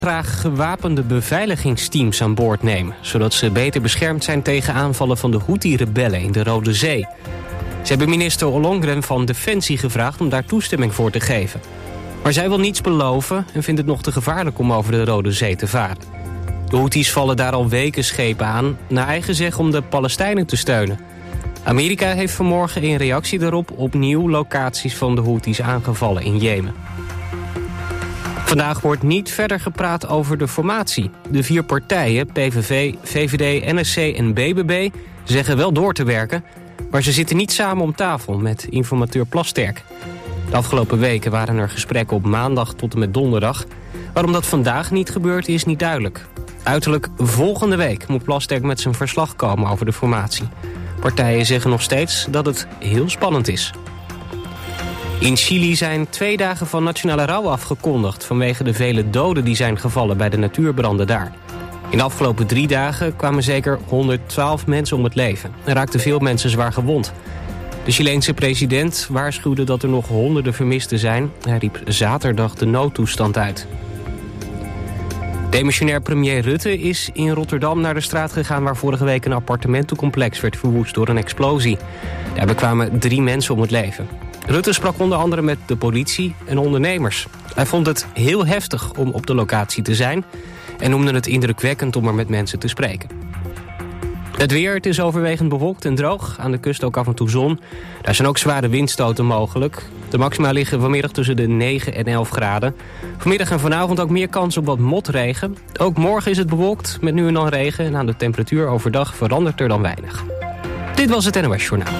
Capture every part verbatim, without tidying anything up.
graag gewapende beveiligingsteams aan boord nemen, zodat ze beter beschermd zijn tegen aanvallen van de Houthi-rebellen in de Rode Zee. Ze hebben minister Ollongren van Defensie gevraagd om daar toestemming voor te geven. Maar zij wil niets beloven en vindt het nog te gevaarlijk om over de Rode Zee te varen. De Houthis vallen daar al weken schepen aan, naar eigen zeggen om de Palestijnen te steunen. Amerika heeft vanmorgen in reactie daarop opnieuw locaties van de Houthis aangevallen in Jemen. Vandaag wordt niet verder gepraat over de formatie. De vier partijen, P V V, V V D, N S C en B B B, zeggen wel door te werken, maar ze zitten niet samen om tafel met informateur Plasterk. De afgelopen weken waren er gesprekken op maandag tot en met donderdag. Waarom dat vandaag niet gebeurt is niet duidelijk. Uiterlijk volgende week moet Plasterk met zijn verslag komen over de formatie. Partijen zeggen nog steeds dat het heel spannend is. In Chili zijn twee dagen van nationale rouw afgekondigd vanwege de vele doden die zijn gevallen bij de natuurbranden daar. In de afgelopen drie dagen kwamen zeker honderdtwaalf mensen om het leven en raakten veel mensen zwaar gewond. De Chileense president waarschuwde dat er nog honderden vermisten zijn. Hij riep zaterdag de noodtoestand uit. Demissionair premier Rutte is in Rotterdam naar de straat gegaan waar vorige week een appartementencomplex werd verwoest door een explosie. Daarbij kwamen drie mensen om het leven. Rutte sprak onder andere met de politie en ondernemers. Hij vond het heel heftig om op de locatie te zijn en noemde het indrukwekkend om er met mensen te spreken. Het weer, het is overwegend bewolkt en droog. Aan de kust ook af en toe zon. Daar zijn ook zware windstoten mogelijk. De maxima liggen vanmiddag tussen de negen en elf graden. Vanmiddag en vanavond ook meer kans op wat motregen. Ook morgen is het bewolkt met nu en dan regen. En aan de temperatuur overdag verandert er dan weinig. Dit was het N O S Journaal.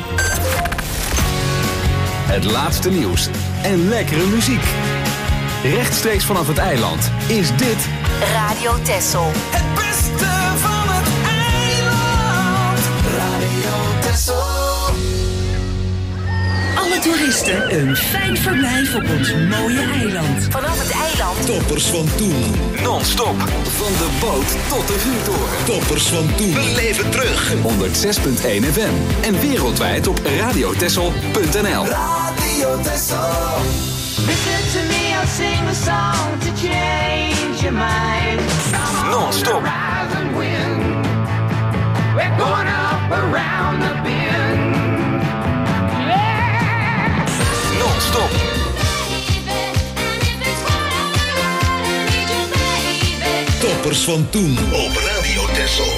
Het laatste nieuws en lekkere muziek. Rechtstreeks vanaf het eiland is dit Radio Texel. Het beste van het eiland. Radio Texel. Alle toeristen een fijn verblijf op ons mooie eiland. Vanaf het eiland. Toppers van toen. non-stop van de boot tot de vuurtoren. Toppers van toen. We leven terug. honderdzes komma één F M en wereldwijd op radiotessel punt n l. Radio Texel. Listen to me, I'll sing a song to change your mind. Non-stop. Rise and win. We're going up around the bend. Yeah. Non-stop. Toppers van toen op Radio Texel.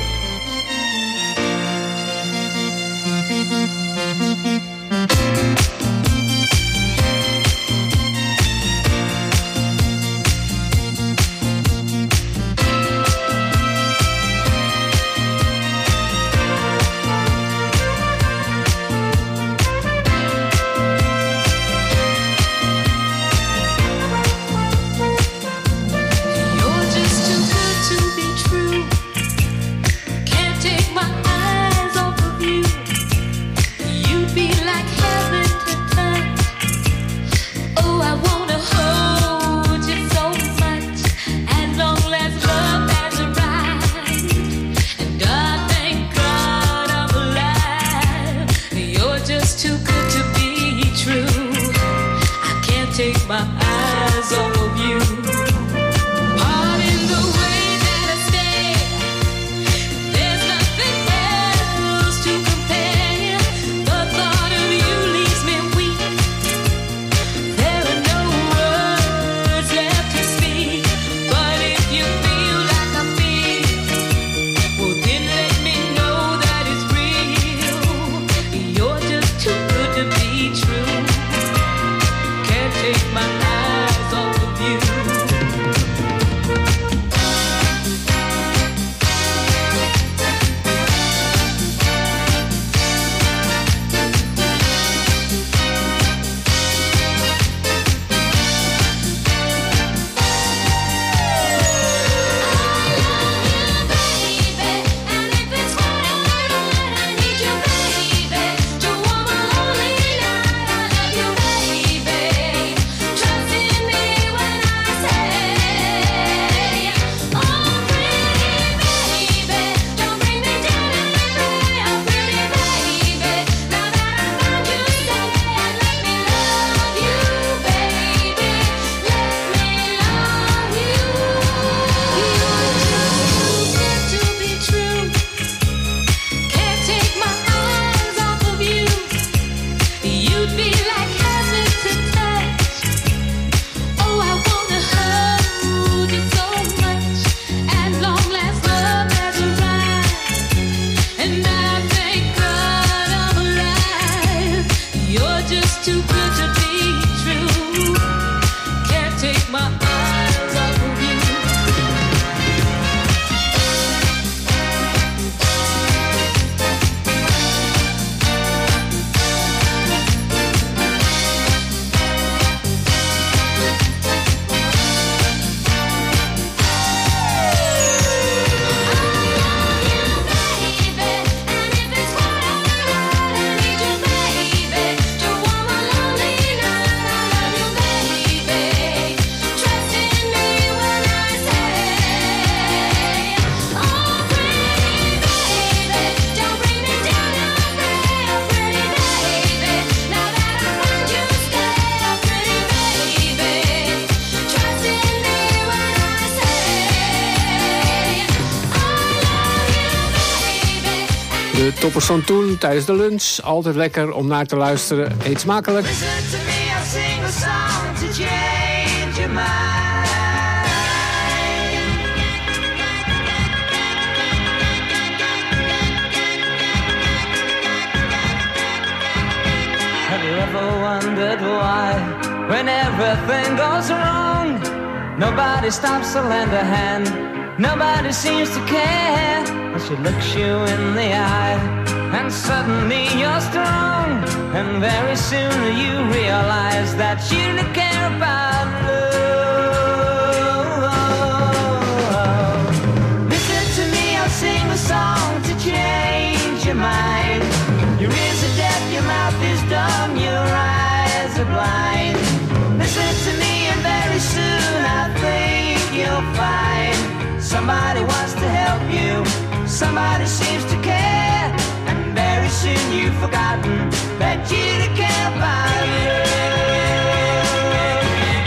De toppers van toen tijdens de lunch. Altijd lekker om naar te luisteren. Eet smakelijk. Listen to me, I'll sing a song to change your mind. Have you ever wondered why, when everything goes wrong, nobody stops to lend a hand, nobody seems to care, but she looks you in the eye, and suddenly you're strong, and very soon you realize that you don't care about love. Listen to me, I'll sing a song to change your mind. Your ears are deaf, your mouth is dumb, your eyes are blind. Listen to me and very soon I think you'll find somebody wants to help you, somebody seems to care, and very soon you've forgotten that you don't care about love.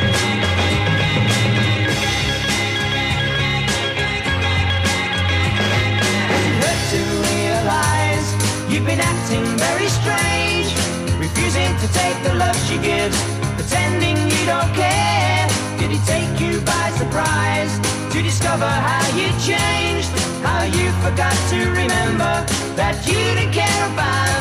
Does it hurt to realize you've been acting very strange, refusing to take the love she gives, pretending you don't care? Did it take you by surprise to discover how you changed, how you forgot to remember that you didn't care about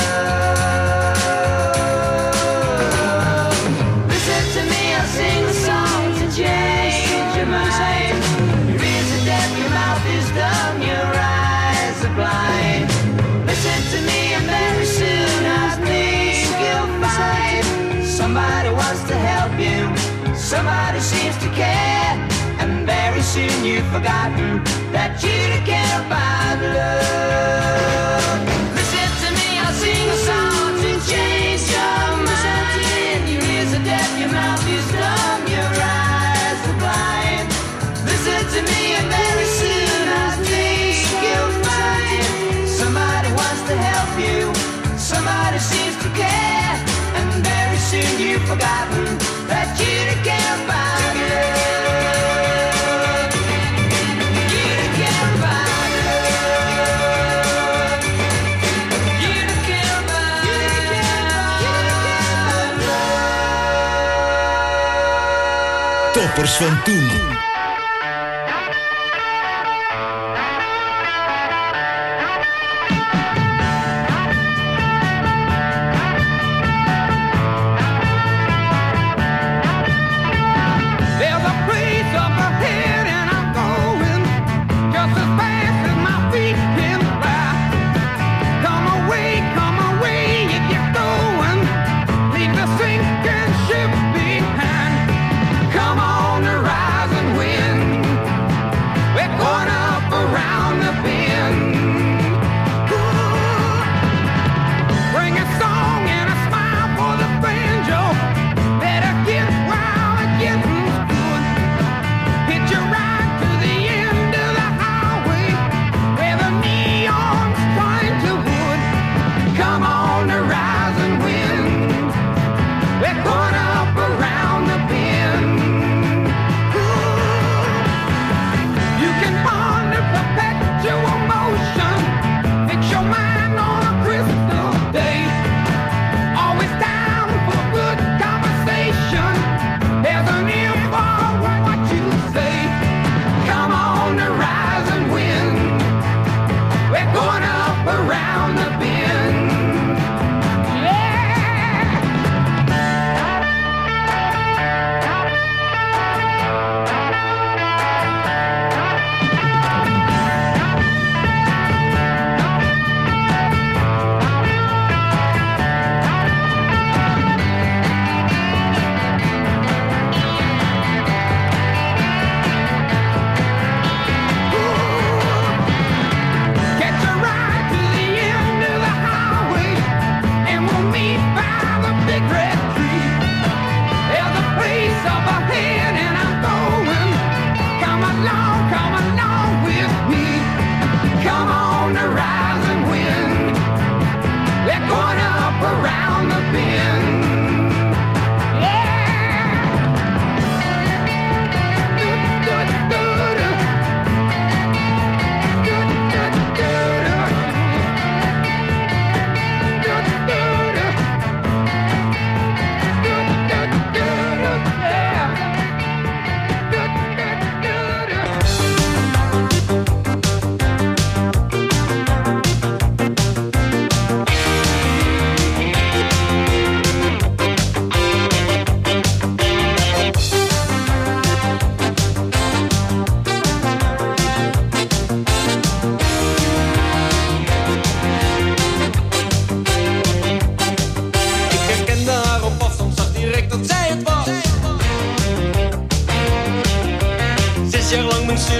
love? Listen to me, I'll sing a song to change your mind. Your ears are deaf, your mouth is dumb, your eyes are blind. Listen to me and very soon I think you'll find somebody wants to help you, somebody seems to care, and very soon you've forgotten that you don't care about love. Listen to me, I'll sing a song to change your mind. Your ears are deaf, your mouth is dumb, your eyes are blind. Listen to me and very soon I think you'll find somebody wants to help you, somebody seems to care, and very soon you've forgotten that you don't care about love. You don't care about love. You don't care about love. Toppers van toen. There's a place up ahead and I'm going just as fast as my feet can fly. Come away, come away if you're going. Leave the sinking ship behind. Come on the rising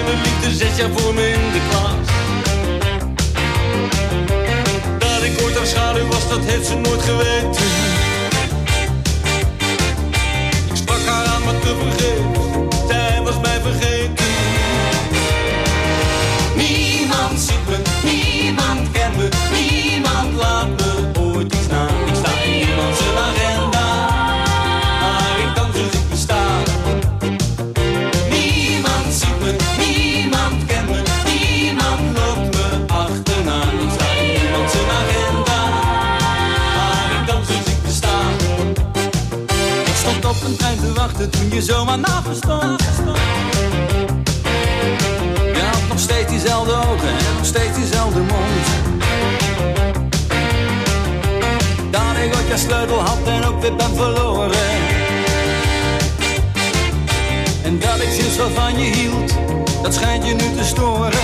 mijn liefde zes jaar voor me in de klas. Dat ik ooit haar schaduw was, dat heeft ze nooit geweten. Ik sprak haar aan, maar te vergeefs, zij was mij vergeten. Niemand ziet me, niemand kent me, niemand laat me ooit iets na. Ik sta in niemand zijn agenda, maar ik dans dus ik besta. Niemand ziet me, niemand kent me, niemand loopt me achterna. Ik sta in niemand zijn agenda, maar ik dans dus ik besta. Ik stond op een trein te wachten toen je zomaar naast me stond. Je had nog steeds diezelfde ogen en nog steeds diezelfde mond. Dat ik ooit je sleutel had en ook weer ben verloren. En dat ik zielsveel van je hield, dat schijnt je nu te storen.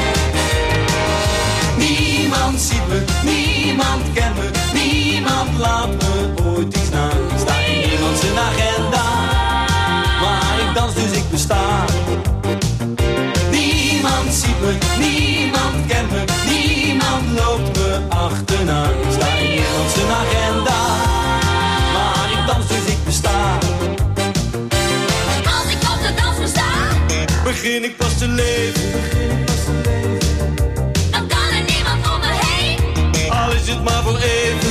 Niemand ziet me, niemand kent me, niemand laat me ooit iets na. Ik sta in niemand zijn agenda, maar ik dans dus ik besta. Niemand ziet me, niemand kent me, niemand loopt me achterna. Ik sta in niemand zijn agenda, maar ik dans dus ik besta. Als ik op de dans sta, begin ik pas te leven. Dan kan er niemand om me heen. Al is het maar voor even.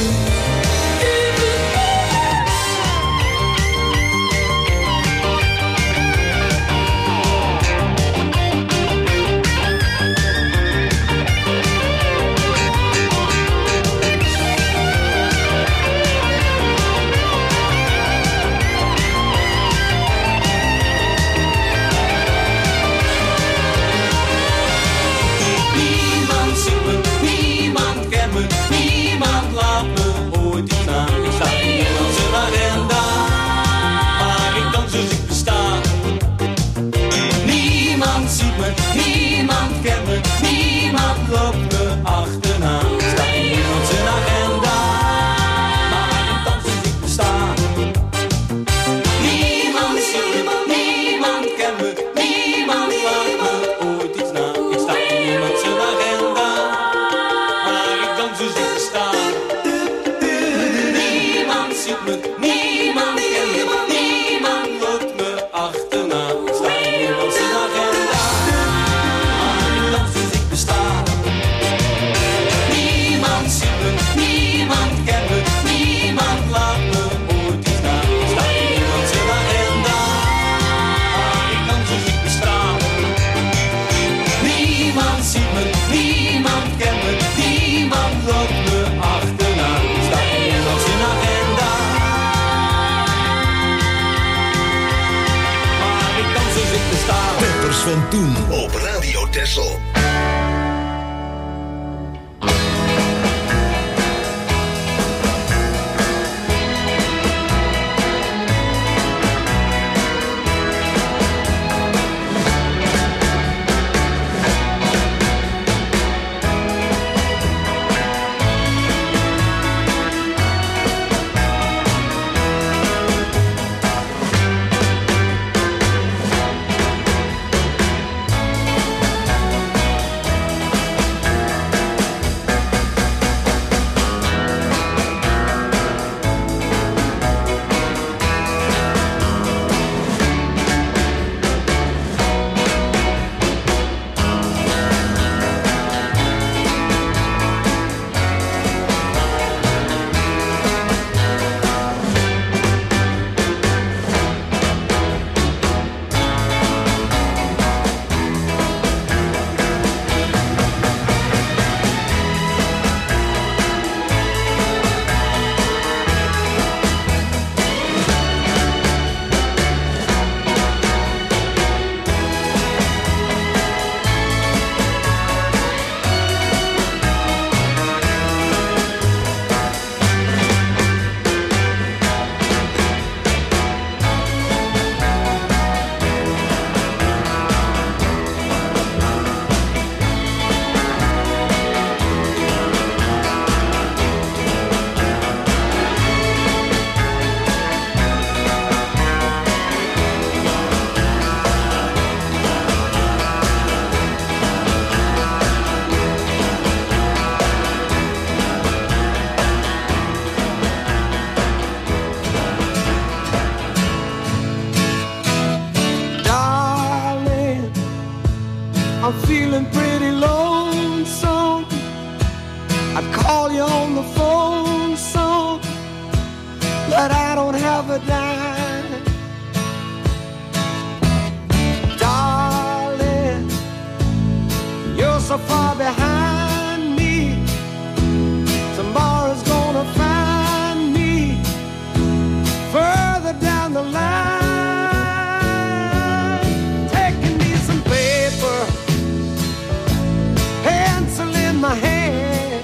Van Toen op Radio Texel. I'm feeling pretty lonesome. I'd call you on the phone some, but I don't have a dime. Darling, you're so far behind me. Tomorrow's gonna find me further down the line. Taking me some paper, pencil in my hand.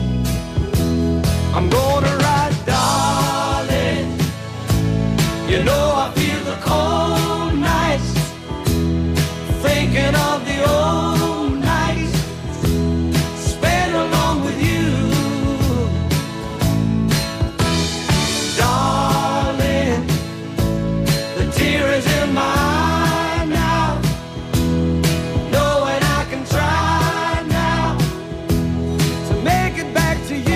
I'm gonna write, darling, you know I feel the cold nights, thinking of the old nights spent along with you. Darling, the tear is in my eye now, knowing I can try now to make it back to you.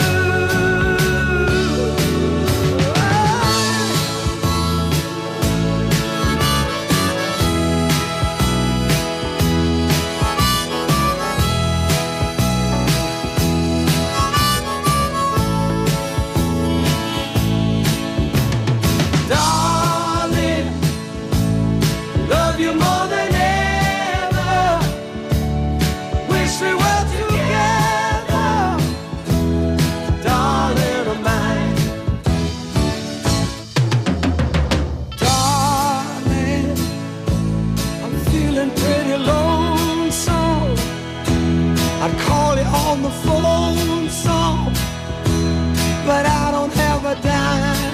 Darling, love you more than ever. Wish we were together, darling of mine. Darling, I'm feeling pretty lonesome. I'd call you on the phone some, but I don't have a dime.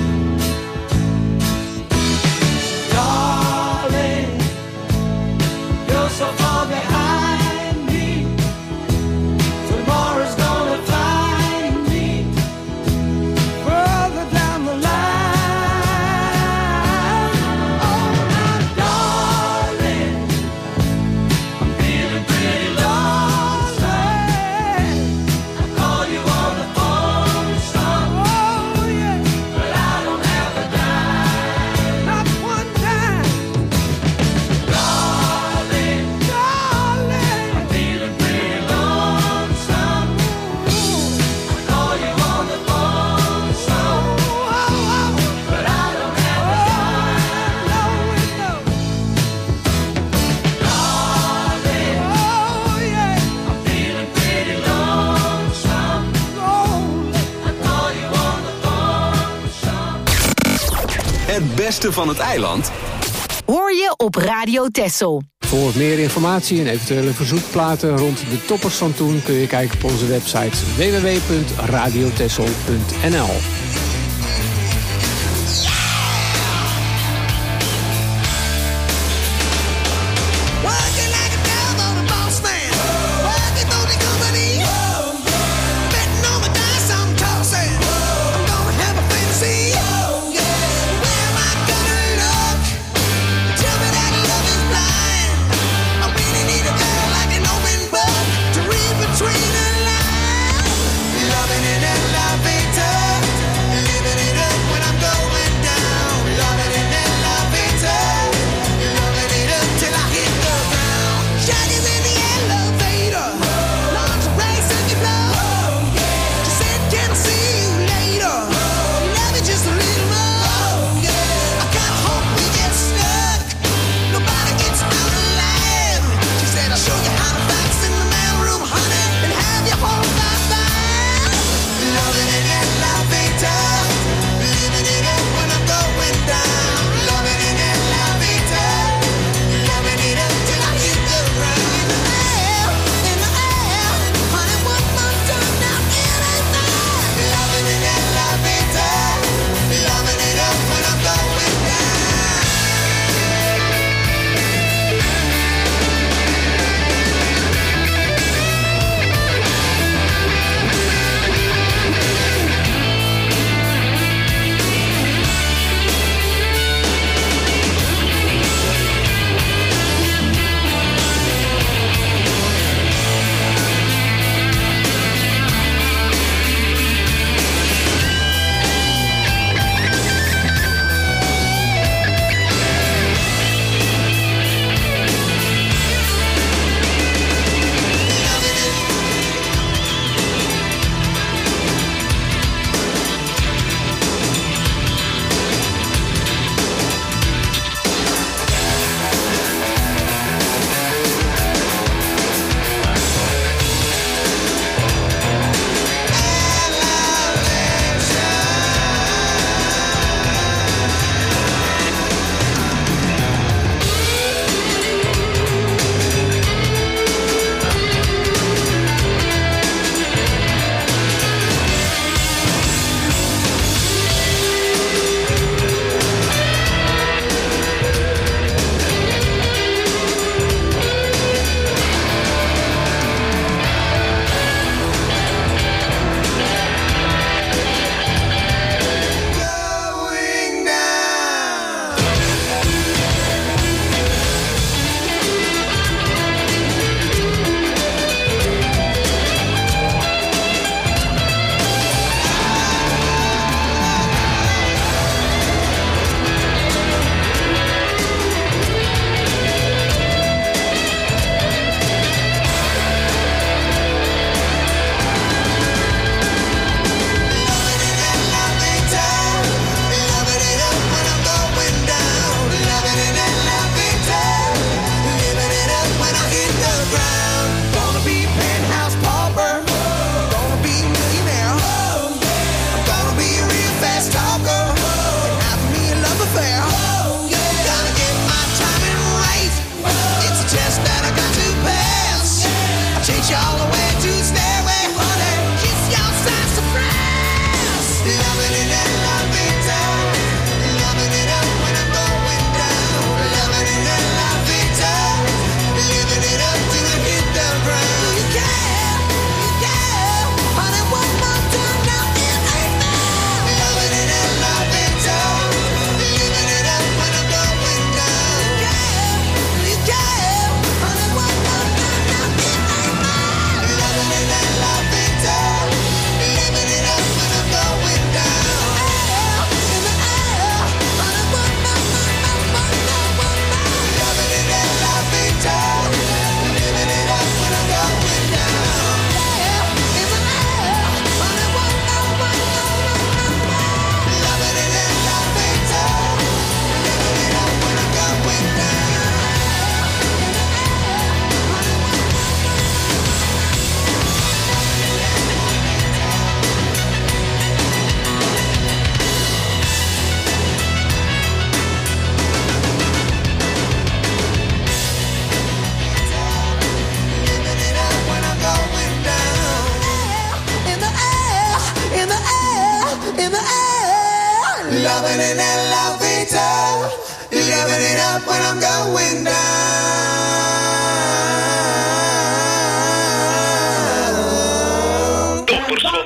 Darling, you're so far behind me. Tomorrow's gonna find me further down the line. Oh, now, darling, I'm feeling pretty lonesome. I call you on the phone some, oh yeah, but I don't have a dime, not one dime. Darling, darling, I'm feeling pretty lonesome. I call you on the phone some, but I don't have a dime. No, no. Darling, oh yeah, I'm feeling pretty lonesome. I call you on the phone some. Het beste van het eiland Hoor je op Radio Texel. Voor meer informatie en eventuele verzoekplaten rond de Toppers van Toen kun je kijken op onze website w w w punt radio texel punt n l. Working like a devil, a boss man. Working for the company. Betting on my dice, I'm tossing. I'm gonna have a fantasy. Where am I gonna look? Tell me that love is blind. I really need a girl like an open book to read between the lines. Loving an elevator. living it up when I'm going down. Toppers van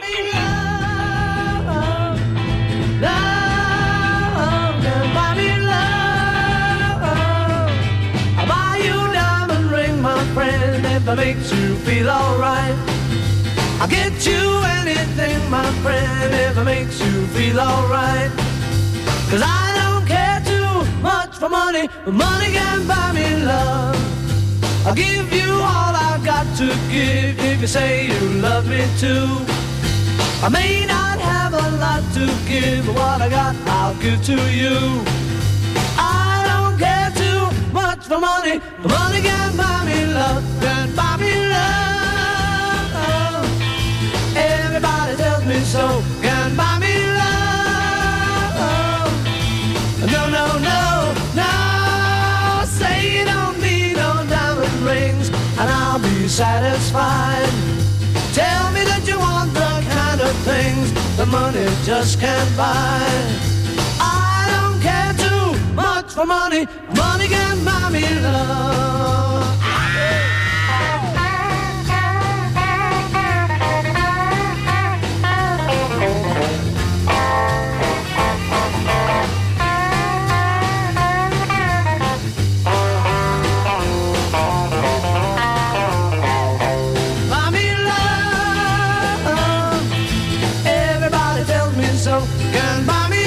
That makes you feel alright. I'll get you anything, my friend, if it makes you feel alright. Cause I don't care too much for money, but money can buy me love. I'll give you all I've got to give if you say you love me too. I may not have a lot to give, but what I got I'll give to you. I don't care too much for money, but money can buy me love, can buy me love. Everybody tells me so, can buy me love. No, no, no, no, say you don't need no diamond rings, and I'll be satisfied. Tell me that you want the kind of things that money just can't buy. I don't care too much for money, money can buy me love. Buy me love. Everybody tells me so, can buy me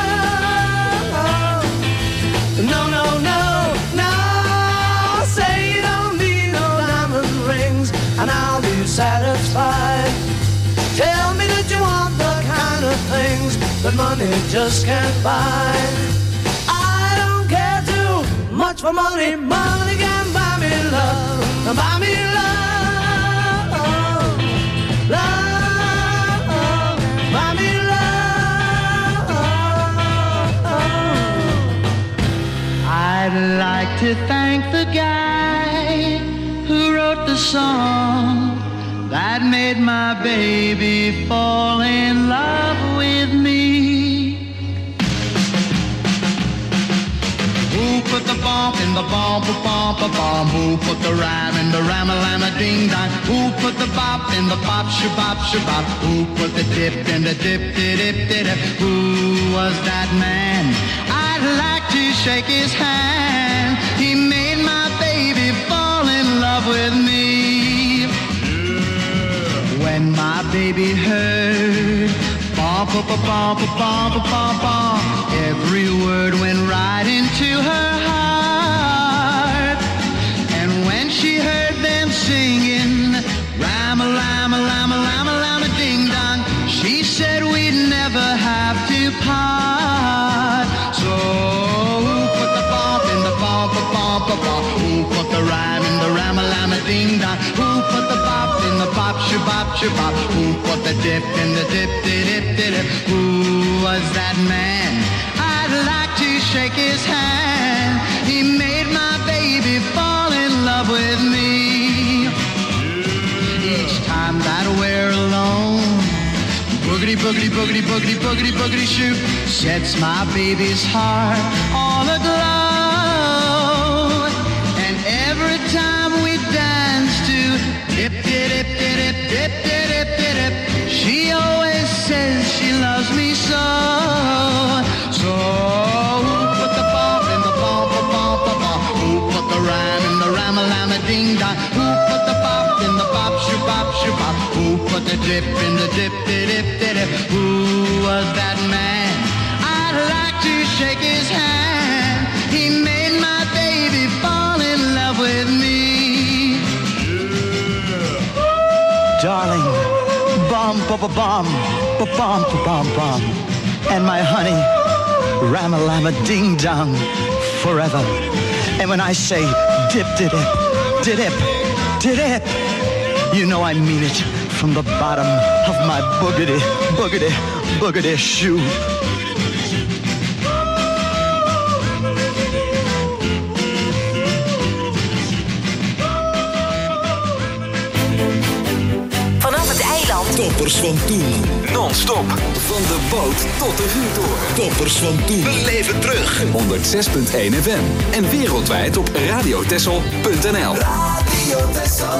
love. No, no, no, no, say you don't need no diamond rings, and I'll be satisfied. Tell me that you want the kind of things that money just can't buy. I don't care too much for money, money can buy me love, buy me love, love, buy me love. I'd like to thank the guy who wrote the song that made my baby fall in love with me. Who put the bump in the bump, a bump, a bump? Who put the rhyme in the rhyme-a-lama ding-dong? Who put the bop in the bop, shabop, shabop? Who put the dip in the dip-dip-dip-dip? Who was that man? I'd like to shake his hand. He made my baby fall in love with me. When my baby heard bump, bump, bump, bump, bump, bump, every word went right into her heart. And when she heard them singing rama, lama, lama, lama, lama, ding dong, she said we'd never have to part. So who put the bump in the bump, bump, bump? Who put the rhyme in the rama, lama, ding dong? Who put the bop in the bop, shabop, shabop? Who put the dip in the dip, dip, dip, dip? Who was that man? I'd like to shake his hand. He made my baby fall in love with me. Each time that we're alone, boogity, boogity, boogity, boogity, boogity, boogity, shoot, sets my baby's heart all aglow. And every time we dance to dip, dip, dip, dip, dip, dip, dip, dip, she always says she loves me so. So who put the bump in the bump, bump, bump? Who put the rhyme in the rama-lama ding-dong? Who put the bop in the bop, shabop, shabop? Who put the dip in the dip, dip, dip, dip? Who was that man? I'd like to shake his hand. He made my baby fall in love with me. Darling, bum, bum, bum, bum, bum, bum, bum, and my honey, rama-lama ding-dong, forever. And when I say dip, dip, dip, dip, dip, dip, you know I mean it from the bottom of my boogity, boogity, boogity shoe. Vanaf het eiland Toppers van toen. Non-stop. Van de boot tot de vuurtoren. Toppers van toen. Beleef het terug. honderdzes komma één F M. En wereldwijd op radiotessel punt n l. Radio Tessel.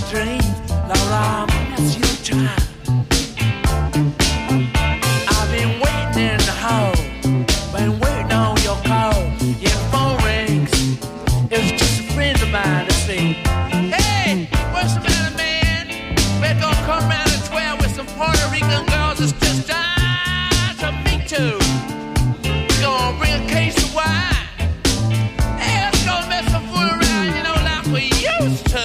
dream, Laura, it's your time. I've been waiting in the hall, been waiting on your call. Your phone rings, it's just a friend of mine to see. Hey, what's the matter, man? We're gonna come around at twelve with some Puerto Rican girls. It's just time to meet too. We're gonna bring a case of wine. Hey, let's go mess some fool around, you know, like we used to.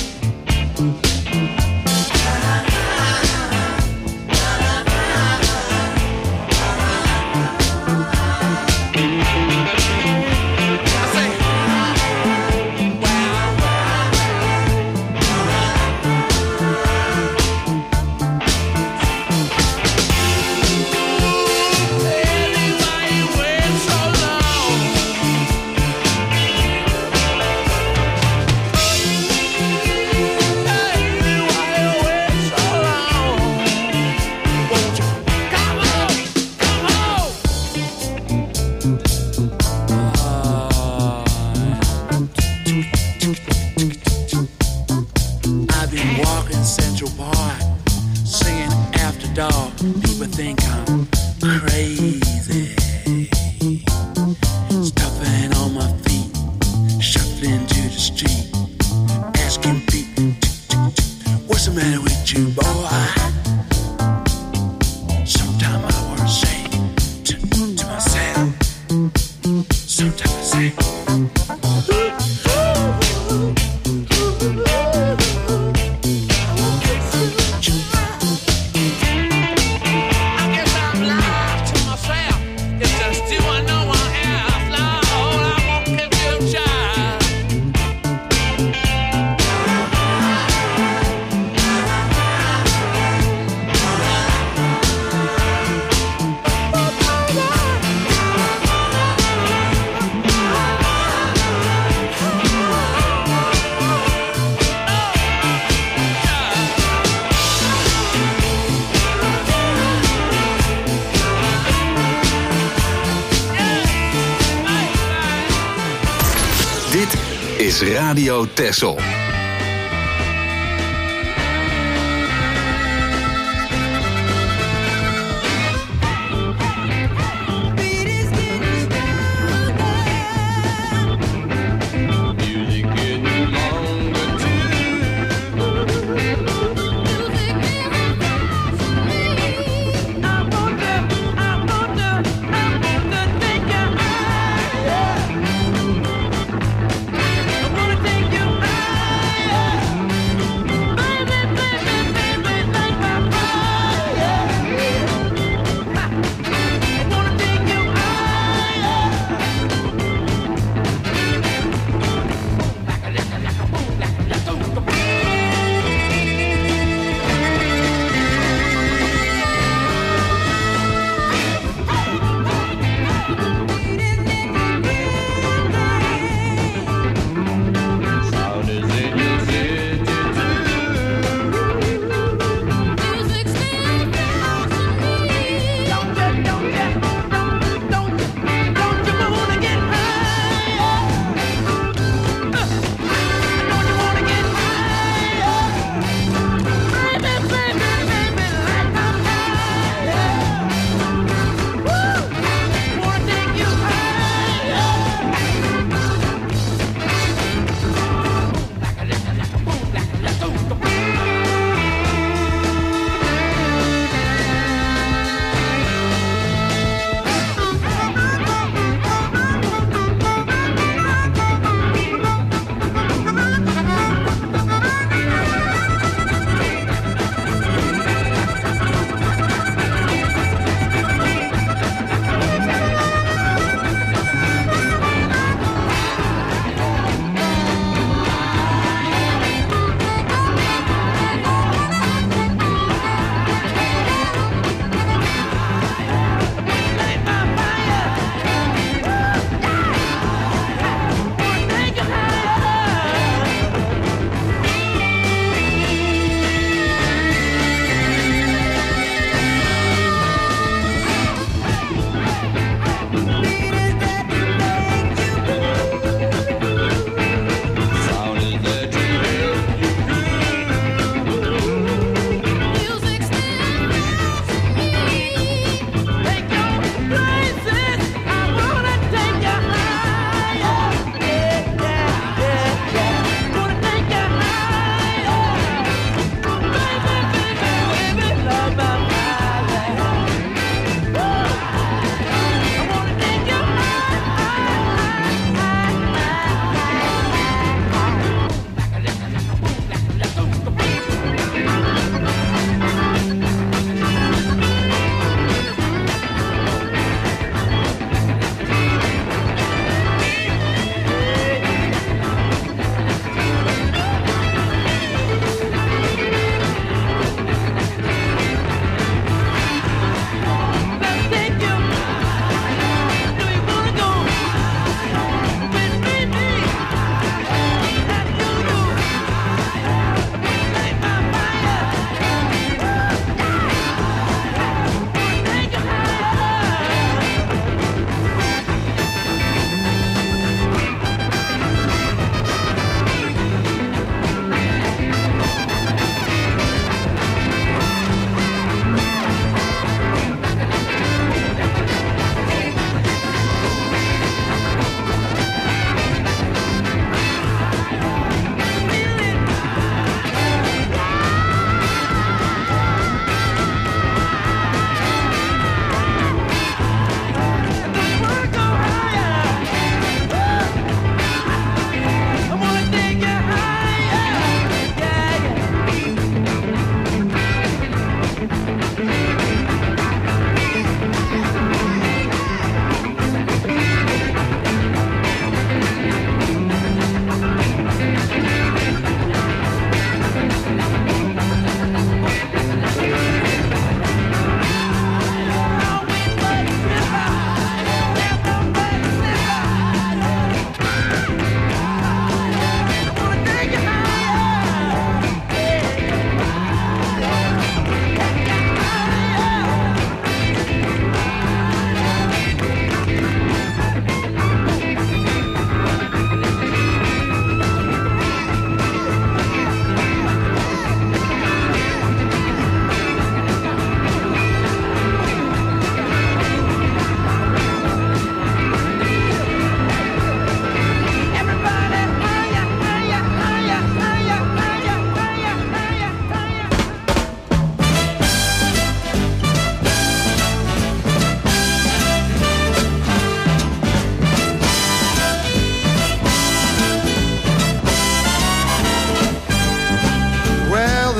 Radio Texel. I wanna take you out.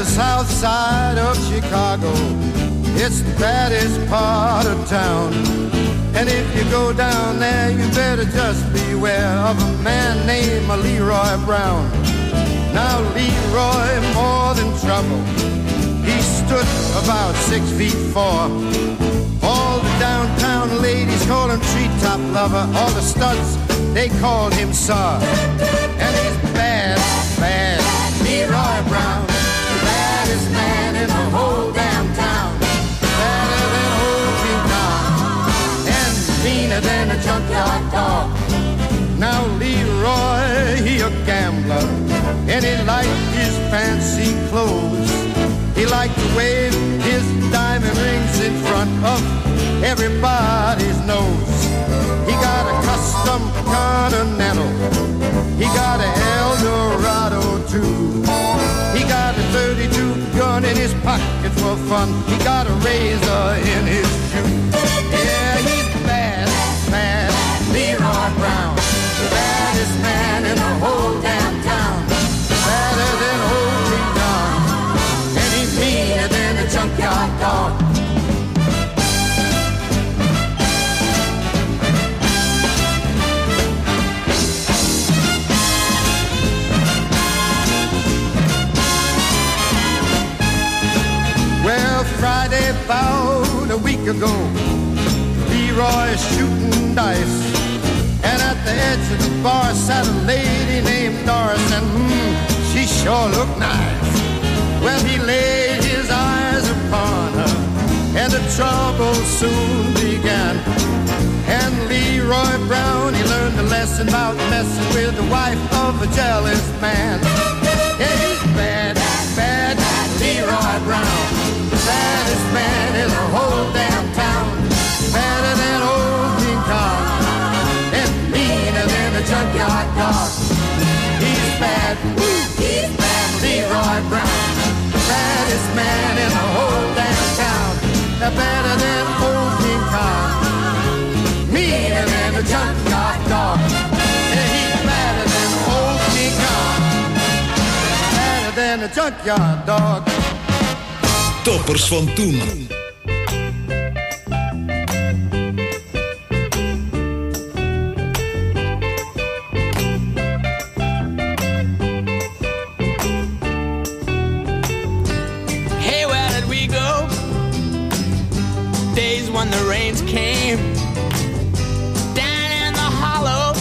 the south side of Chicago. It's the baddest part of town. And if you go down there, you better just beware of a man named Leroy Brown. Now Leroy, more than trouble, he stood about six feet four. All the downtown ladies call him treetop lover. All the studs, they called him Sir. And he's bad, bad, Leroy Brown, the baddest man in the whole damn town. Better than old King Kong, and meaner than a junkyard dog. Now Leroy, he a gambler, and he liked his fancy clothes. He liked to wave his diamond rings in front of everybody's nose. He got a custom Continental. He got a Eldorado too. He got a thirty-two gun in his pocket for fun. He got a razor in his shoe. Yeah, he's bad, bad, Leroy Brown, the baddest man in the whole damn town. Badder than old King Kong, and he's meaner than a junkyard dog. Well, Friday about a week ago, Leroy shooting dice, and at the edge of the bar sat a lady named Doris, and hmm, she sure looked nice. Well, he laid his eyes upon her, and the trouble soon began. And Leroy Brown, he learned a lesson about messing with the wife of a jealous man. Yeah, he's bad, bad, Leroy Brown, the baddest man in the whole damn town. Better than old King Kong, and meaner than a junkyard dog. He's bad, woo, he's bad, Leroy Brown, the baddest man in the whole damn town. Better than old King Kong, meaner than a junkyard dog. And he's better than old King Kong, better than a junkyard dog. Toppers van toen. Hey, where did we go? Days when the rains came down in the hollow,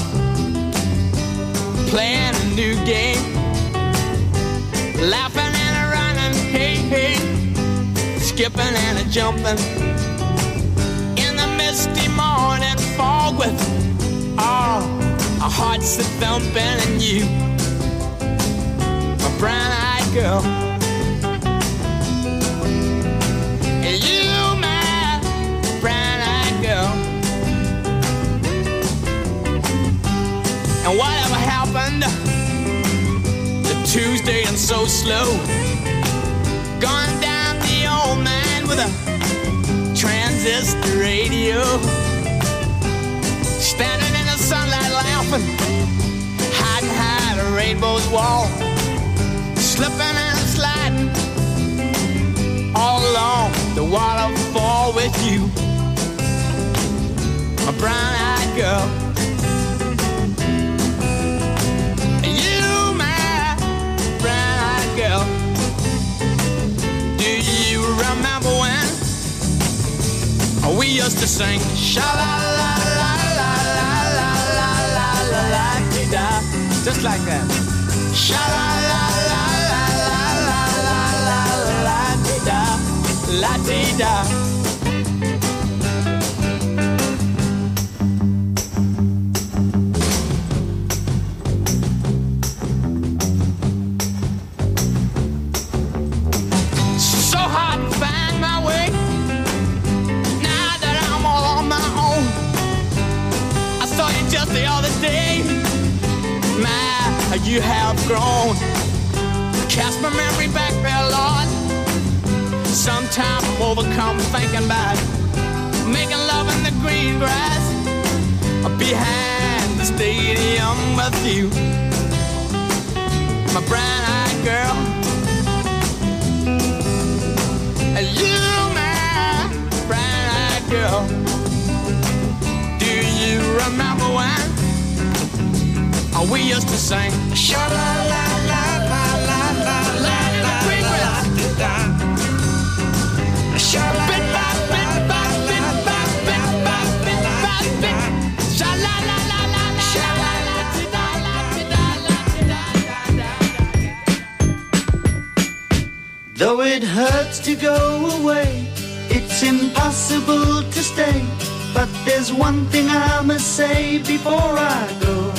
playing a new game, laughing and a running, hey, hey, skipping and a jumping in the misty morning fog with all our hearts a thumping, and you, my brown-eyed girl, and you, my brown-eyed girl. And whatever happened to Tuesday and so slow, gone down the old man with a transistor radio, standing in the sunlight laughing, hiding behind a rainbow's wall, slipping and sliding all along the waterfall with you, a brown-eyed girl. You, my brown-eyed girl. Do you remember when we used to sing sha-la-la-la-la-la-la-la-la-la-la-la-la-la-la-la, just like that. Sha-la-la-la-la-la-la-la-la-la-la-la-la-la. So hard to find my way now that I'm all on my own. I saw you just the other day. My, you have grown. Cast my memory back there, Lord. Sometimes I'm overcome thinking about making love in the green grass behind the stadium with you, my brown-eyed girl. how we used to sing. Sha la la la la la la la la la da. Sha la bit by bit by bit by bit by bit by bit. Sha la la la la la sha la la da la da la da da. Though it hurts to go away, it's impossible to stay. But there's one thing I must say before I go.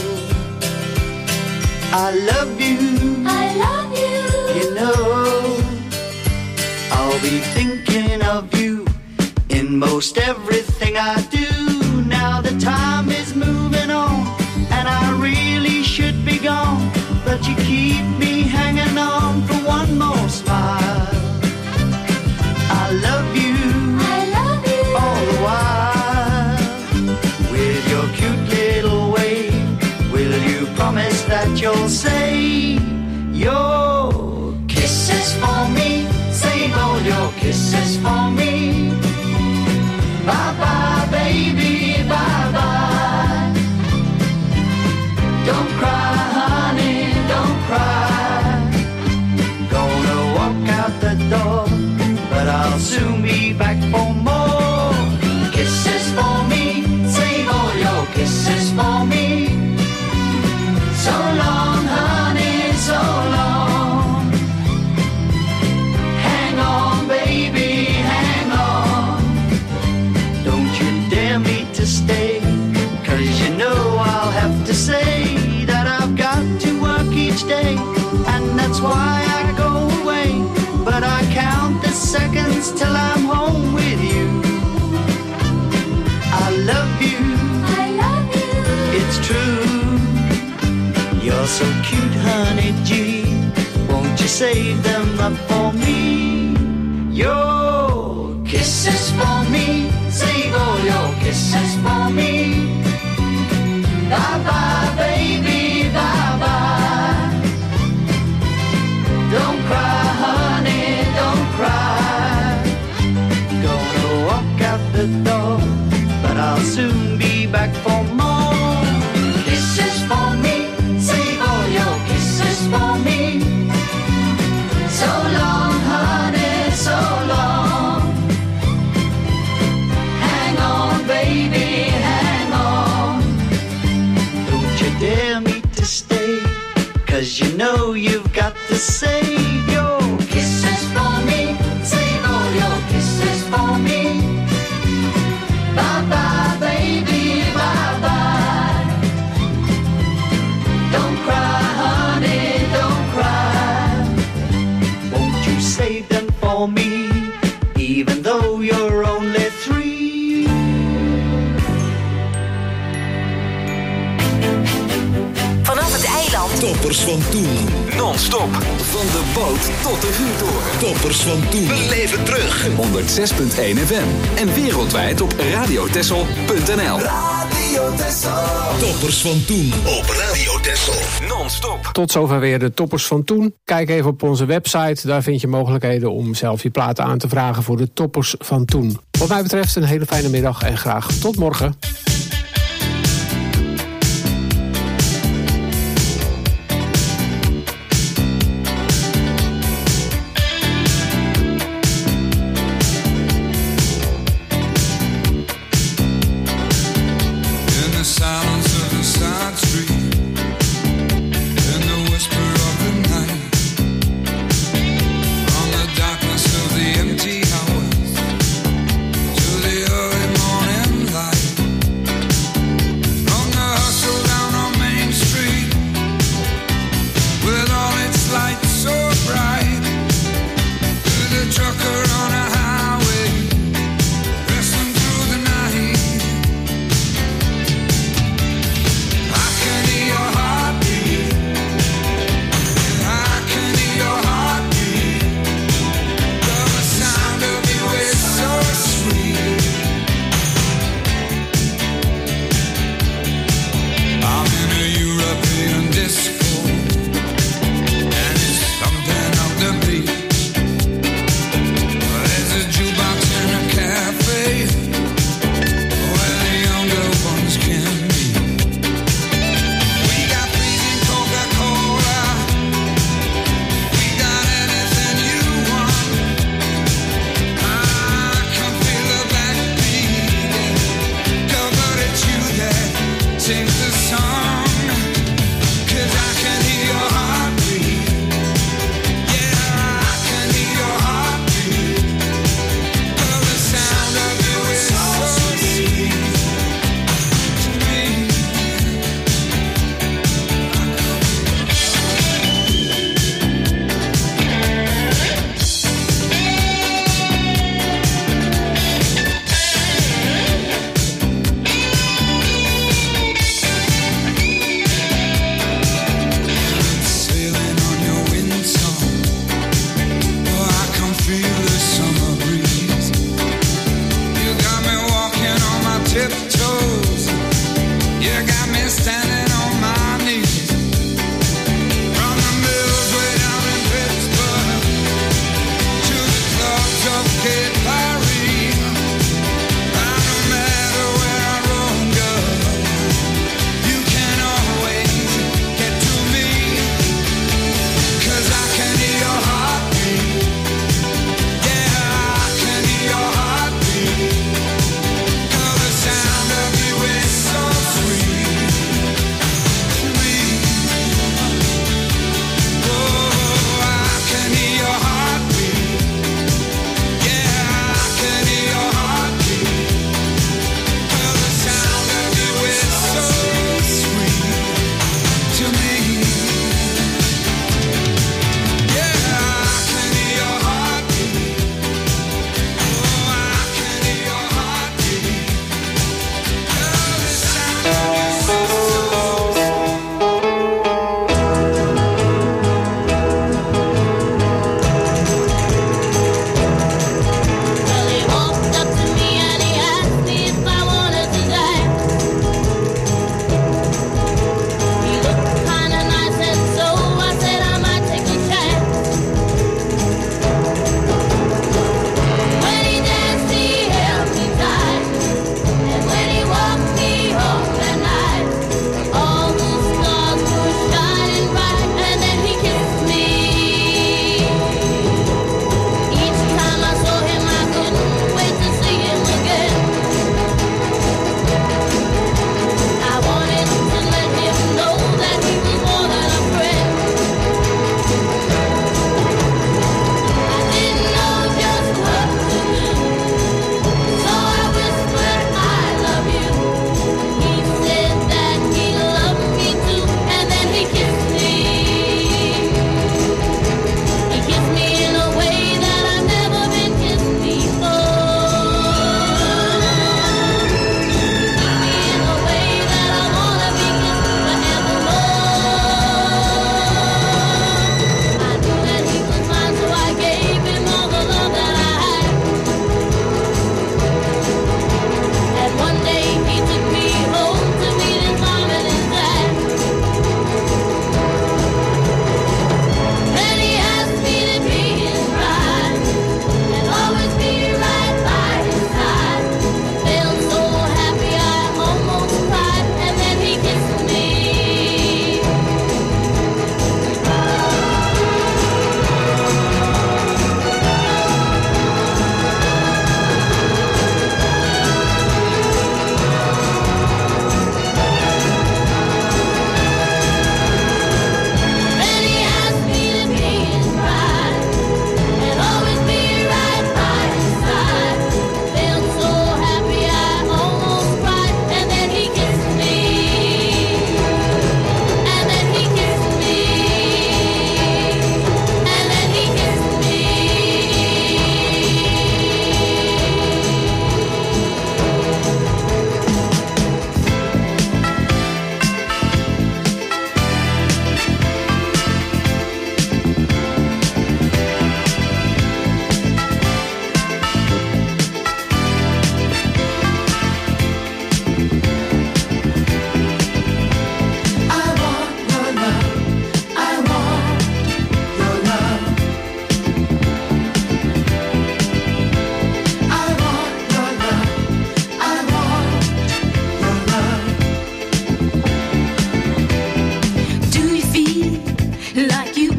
I love you. I love you. You know, I'll be thinking of you in most everything I do. Now the time is moving on, and I really should be gone. But you keep me hanging on for one more smile. I love you. I love you. All the while. With your cute little way, will you promise that you'll say your kisses for me? Save all your kisses for me. Bye bye, baby, bye bye. Don't cry, honey, don't cry. Gonna walk out the door, but I'll soon be back for more kisses for me. Save all your kisses for me. So long, honey, so long. Hang on, baby, hang on. Don't you dare me to stay, 'cause you know I'll have to say that I've got to work each day, and that's why I go away. But I count the seconds till I'm home with you. I love you. I love you. It's true. You're so cute, honey G. Won't you save them up for me? Your kisses for me. Save all your kisses for me. Bye bye, baby, bye bye. Don't cry, honey, don't cry. Gonna walk out the door, but I'll soon be back for more kisses for me. Save all your kisses for me. So long, honey, so long. Hang on, baby, hang on. Don't you dare me to stay, 'cause you know you've got to save your kisses for me. Save all your kisses for me. Bye bye, baby, bye bye. Don't cry, honey, don't cry. Won't you save them for me, even though you're only three? Vanaf het eiland. Toppers van toen. Non-stop. Van de boot tot de vuurtoren. Toppers van toen. We leven terug. honderdzes komma één F M. En wereldwijd op radio texel punt n l. Radio Texel. Toppers van toen op Radio Texel. Non-stop. Tot zover weer de toppers van toen. Kijk even op onze website. Daar vind je mogelijkheden om zelf je platen aan te vragen voor de toppers van toen. Wat mij betreft een hele fijne middag en graag tot morgen. Empty hours to the early morning light.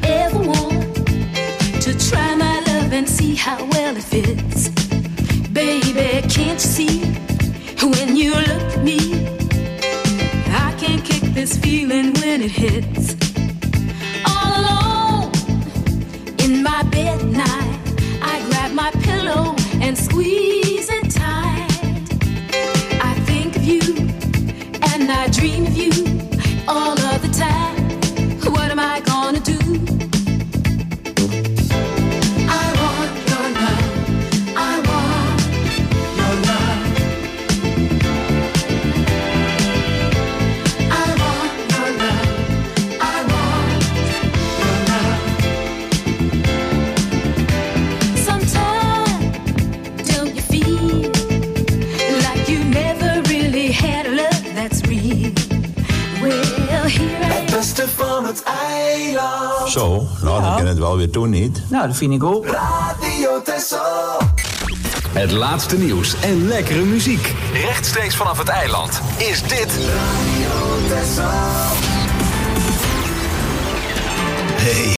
ever want to try my love and see how well it fits. Baby, can't you see when you look at me? I can't kick this feeling when it hits. All alone in my bed at night, I grab my pillow and squeeze it tight. I think of you and I dream of you all of the time. What am I gonna do? I want your love. I want your love. I want your love. I want your love. Sometimes don't you feel like you never really had a love that's real? Well, here I am. Het beste van het eiland. Zo, nou dan kan het wel weer doen niet. Nou, dat vind ik ook. Radio Texel. Het laatste nieuws en lekkere muziek. Rechtstreeks vanaf het eiland is dit Radio Texel. Hey,